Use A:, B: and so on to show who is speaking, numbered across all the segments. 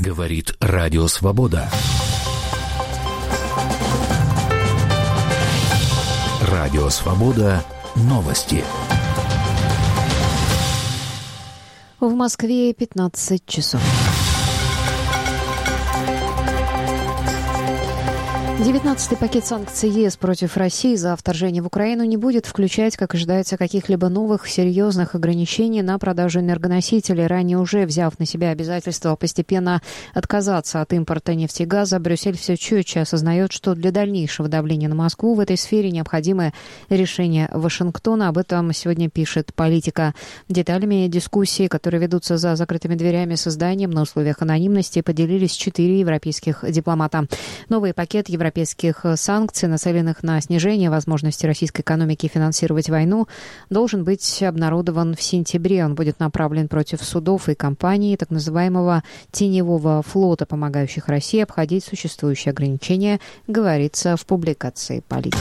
A: Говорит Радио Свобода. Радио Свобода. Новости.
B: В Москве 15 часов. 19-й пакет санкций ЕС против России за вторжение в Украину не будет включать, как ожидается, каких-либо новых серьезных ограничений на продажу энергоносителей. Ранее уже взяв на себя обязательство постепенно отказаться от импорта нефти и газа, Брюссель все четче осознает, что для дальнейшего давления на Москву в этой сфере необходимы решения Вашингтона. Об этом сегодня пишет «Политика». Деталями дискуссии, которые ведутся за закрытыми дверями с изданием на условиях анонимности, поделились 4 европейских дипломата. Новый пакет европейских санкций, нацеленных на снижение возможности российской экономики финансировать войну, должен быть обнародован в сентябре. Он будет направлен против судов и компаний так называемого теневого флота, помогающих России обходить существующие ограничения, говорится в публикации «Политика».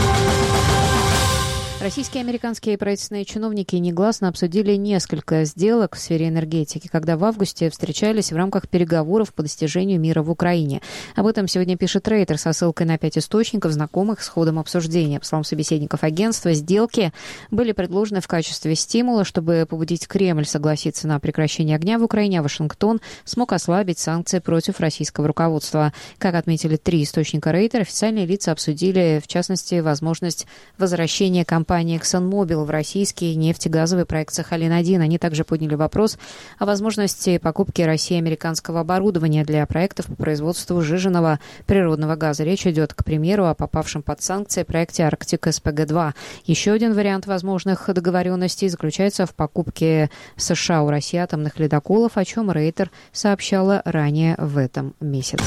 B: Российские и американские правительственные чиновники негласно обсудили несколько сделок в сфере энергетики, когда в августе встречались в рамках переговоров по достижению мира в Украине. Об этом сегодня пишет Рейтер со ссылкой на 5 источников, знакомых с ходом обсуждения. По словам собеседников агентства, сделки были предложены в качестве стимула, чтобы побудить Кремль согласиться на прекращение огня в Украине, а Вашингтон смог ослабить санкции против российского руководства. Как отметили 3 источника Рейтер, официальные лица обсудили, в частности, возможность возвращения компании ExxonMobil в российский нефтегазовый проект «Сахалин-1». Они также подняли вопрос о возможности покупки России американского оборудования для проектов по производству сжиженного природного газа. Речь идет, к примеру, о попавшем под санкции проекте «Арктик СПГ-2». Еще один вариант возможных договоренностей заключается в покупке США у России атомных ледоколов, о чем Рейтер сообщала ранее в этом месяце.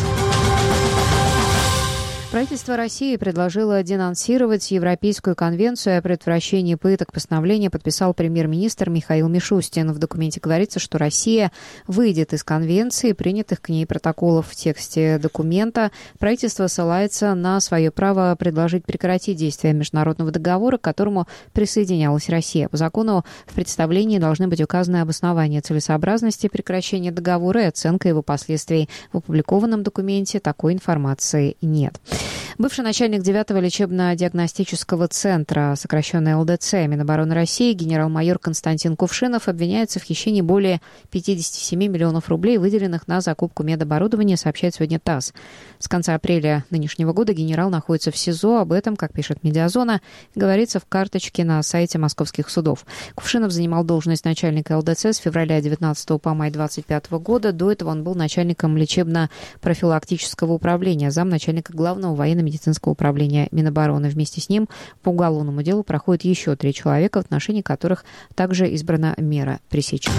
B: Правительство России предложило денонсировать Европейскую конвенцию о предотвращении пыток. Постановление подписал премьер-министр Михаил Мишустин. В документе говорится, что Россия выйдет из конвенции и принятых к ней протоколов. В тексте документа правительство ссылается на свое право предложить прекратить действие международного договора, к которому присоединялась Россия. По закону в представлении должны быть указаны обоснования целесообразности прекращения договора и оценка его последствий. В опубликованном документе такой информации нет. Бывший начальник 9-го лечебно-диагностического центра, сокращенно ЛДЦ, Минобороны России, генерал-майор Константин Кувшинов обвиняется в хищении более 57 миллионов рублей, выделенных на закупку медоборудования, сообщает сегодня ТАСС. С конца апреля нынешнего года генерал находится в СИЗО. Об этом, как пишет «Медиазона», говорится в карточке на сайте московских судов. Кувшинов занимал должность начальника ЛДЦ с февраля 19 по май 25 года. До этого он был начальником лечебно-профилактического управления, замначальника главного военно-медицинского управления Минобороны. Вместе с ним по уголовному делу проходит еще 3 человека, в отношении которых также избрана мера пресечения.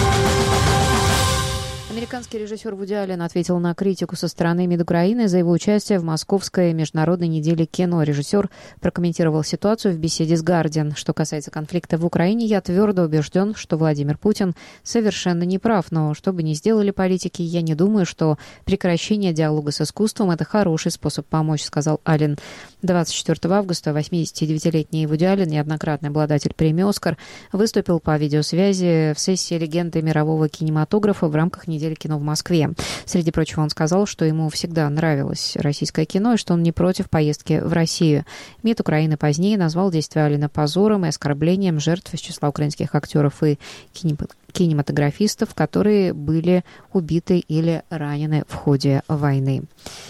B: Американский режиссер Вуди Аллен ответил на критику со стороны МИД Украины за его участие в Московской международной неделе кино. Режиссер прокомментировал ситуацию в беседе с «Гардиан». Что касается конфликта в Украине, я твердо убежден, что Владимир Путин совершенно не прав. Но что бы ни сделали политики, я не думаю, что прекращение диалога с искусством – это хороший способ помочь, сказал Аллен. 24 августа 89-летний Вуди Аллен, неоднократный обладатель премии «Оскар», выступил по видеосвязи в сессии «Легенды мирового кинематографа» в рамках недели кино в Москве. Среди прочего, он сказал, что ему всегда нравилось российское кино и что он не против поездки в Россию. МИД Украины позднее назвал действия Аллена позором и оскорблением жертв из числа украинских актеров и кинематографистов, которые были убиты или ранены в ходе войны.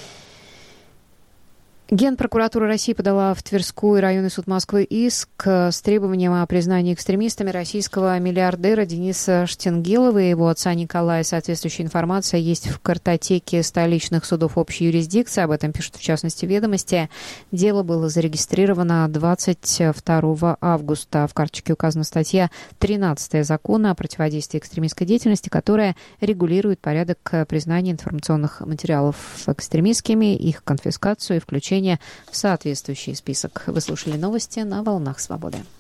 B: Генпрокуратура России подала в Тверской районный суд Москвы иск с требованием о признании экстремистами российского миллиардера Дениса Штенгелова и его отца Николая. Соответствующая информация есть в картотеке столичных судов общей юрисдикции. Об этом пишут, в частности, «Ведомости». Дело было зарегистрировано 22 августа. В карточке указана статья 13 закона о противодействии экстремистской деятельности, которая регулирует порядок признания информационных материалов экстремистскими, их конфискацию и включение в соответствующий список. Вы слушали новости на «Волнах Свободы».